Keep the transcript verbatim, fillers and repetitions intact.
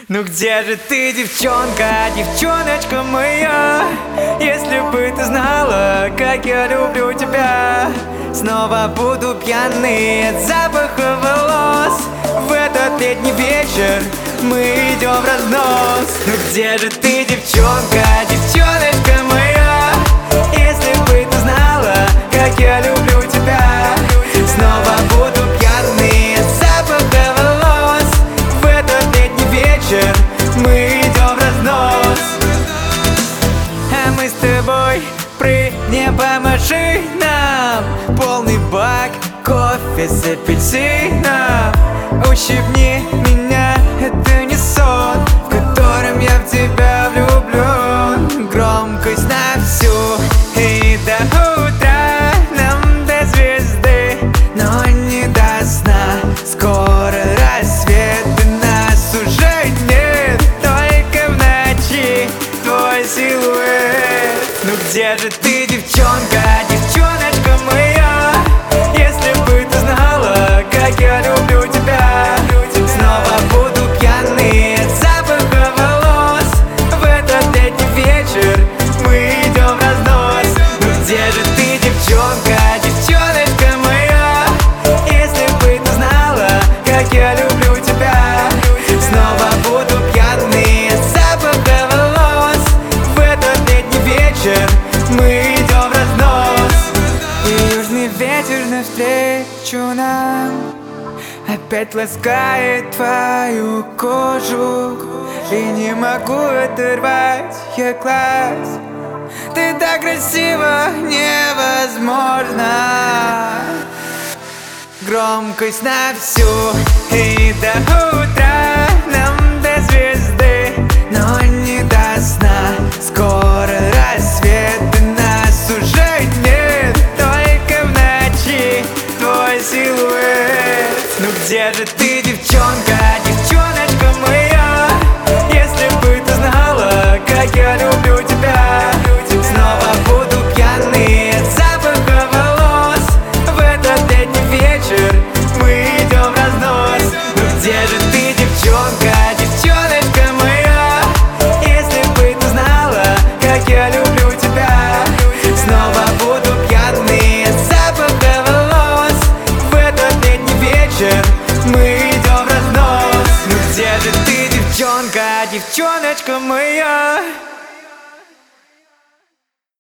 Ну где же ты, девчонка, девчоночка моя? Если бы ты знала, как я люблю тебя. Снова буду пьяный от запаха волос. В этот летний вечер мы идем в разнос. Ну где же ты, девчонка, девчоночка моя? Если бы ты знала, как я люблю тебя. Снова буду пьяный от запаха волос. В этот летний вечер мы идем в разнос. А мы с тобой прыгнем по машинам. Полный бак, кофе с апельсином. Ущипни меня, это не сон, в котором я в тебя влюблен. Громкость на всю и до утра, нам до звезды, но не до сна. Скоро рассвет, и нас уже нет, только в ночи твой силуэт. Ну где же ты, девчонка, девчоночка моя? Если бы ты знала, как я люблю тебя. Снова буду пьяный от запаха волос. В этот летний вечер мы идем в разнос. Ну где же ты, девчонка, девчоночка моя? Если бы ты знала, как я люблю тебя. Снова буду пьяный от запаха волос. В этот летний вечер мы идем в разнос. И южный ветер навстречу нам опять ласкает твою кожу. И не могу оторвать я глаз. Ты так красива, невозможно. Громкость на всю и до утра, нам до звезды, но не до сна. Скоро рассвет, и нас уже нет, только в ночи твой силуэт. Ну где же ты, девчонка, девчоночка моя? Если бы ты знала, как я люблю тебя. Снова буду пьяный от запаха волос. В этот летний вечер мы идем в разнос. Ну где же ты, девчонка, девчоночка моя? Если бы ты знала, как я люблю тебя. Снова буду пьяный от запаха волос. В этот летний вечер мы идем в разнос. Ну где же ты, девчонка, девчоночка моя?